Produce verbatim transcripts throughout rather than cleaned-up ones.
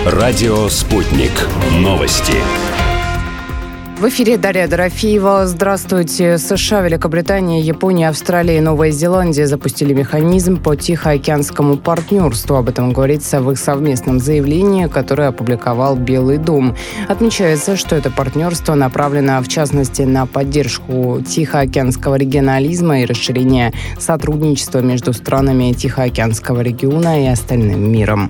Радио «Спутник». Новости. В эфире Дарья Дорофеева. Здравствуйте. США, Великобритания, Япония, Австралия и Новая Зеландия запустили механизм по Тихоокеанскому партнерству. Об этом говорится в их совместном заявлении, которое опубликовал Белый дом. Отмечается, что это партнерство направлено, в частности, на поддержку тихоокеанского регионализма и расширение сотрудничества между странами Тихоокеанского региона и остальным миром.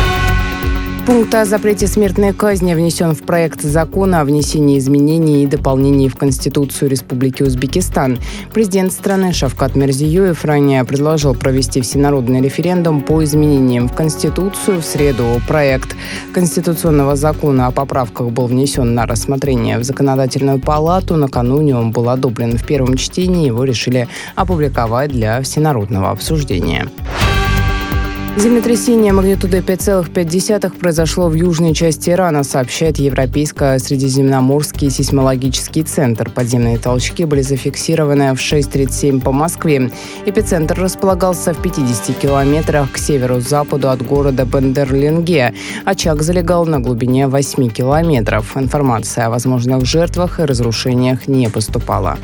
Пункт о запрете смертной казни внесен в проект закона о внесении изменений и дополнений в Конституцию Республики Узбекистан. Президент страны Шавкат Мирзиёев ранее предложил провести всенародный референдум по изменениям в Конституцию. В среду проект Конституционного закона о поправках был внесен на рассмотрение в Законодательную палату. Накануне он был одобрен в первом чтении. Его решили опубликовать для всенародного обсуждения. Землетрясение магнитудой пять целых пять десятых произошло в южной части Ирана, сообщает Европейско-Средиземноморский сейсмологический центр. Подземные толчки были зафиксированы в шесть тридцать семь по Москве. Эпицентр располагался в пятидесяти километрах к северо-западу от города Бендерлинге. Очаг залегал на глубине восьми километров. Информация о возможных жертвах и разрушениях не поступала.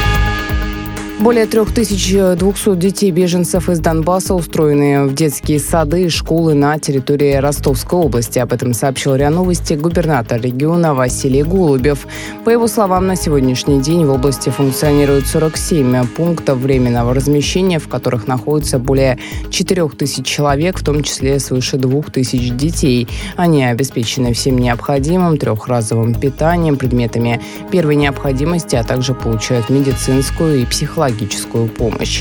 Более трех тысяч двухсот детей-беженцев из Донбасса устроены в детские сады и школы на территории Ростовской области. Об этом сообщил РИА Новости губернатор региона Василий Голубев. По его словам, на сегодняшний день в области функционирует сорок семь пунктов временного размещения, в которых находится более четырех тысяч человек, в том числе свыше двух тысяч детей. Они обеспечены всем необходимым, трехразовым питанием, предметами первой необходимости, а также получают медицинскую и психологическую помощь.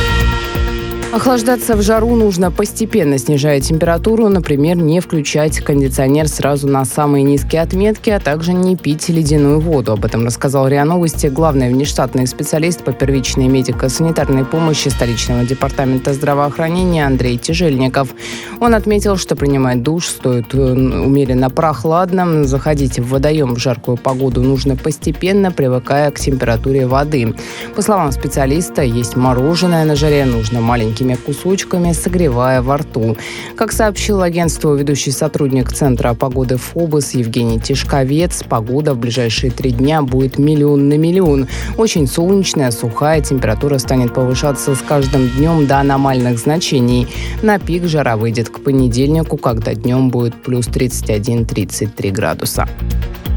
Охлаждаться в жару нужно постепенно, снижая температуру. Например, не включать кондиционер сразу на самые низкие отметки, а также не пить ледяную воду. Об этом рассказал РИА Новости главный внештатный специалист по первичной медико-санитарной помощи столичного департамента здравоохранения Андрей Тяжельников. Он отметил, что принимать душ стоит умеренно прохладно. Заходить в водоем в жаркую погоду нужно постепенно, привыкая к температуре воды. По словам специалиста, есть мороженое на жаре нужно маленькими кусочками, согревая во рту. Как сообщил агентству ведущий сотрудник Центра погоды ФОБОС Евгений Тишковец, погода в ближайшие три дня будет миллион на миллион. Очень солнечная, сухая, температура станет повышаться с каждым днем до аномальных значений. На пик жара выйдет к понедельнику, когда днем будет плюс тридцать один - тридцать три градуса.